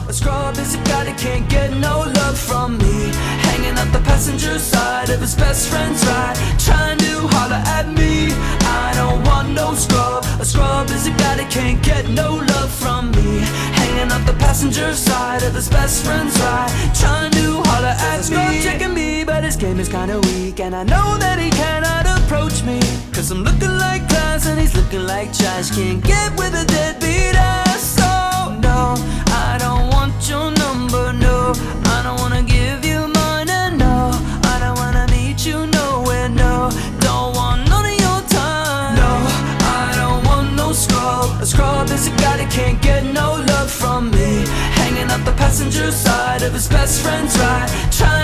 A scrub is a guy that can't get no love from me. Hanging out the passenger side of his best friend's ride, trying to holler at me. I don't want no scrub. A scrub is a guy that can't get no love from me. Hanging out the passenger side of his best friend's ride, trying to holler at me. Scrub checking me, but his game is kinda weak, and I know that he cannot approach me, cause I'm looking like class and he's looking like trash. Can't get with a deadbeat ass. So no, I don't want your number, no. I don't wanna give you mine, and no, I don't wanna meet you nowhere, no. Don't want none of your time. No, I don't want no scrub. A scrub is a guy that can't get no love from me. Hanging out the passenger side of his best friend's ride, trying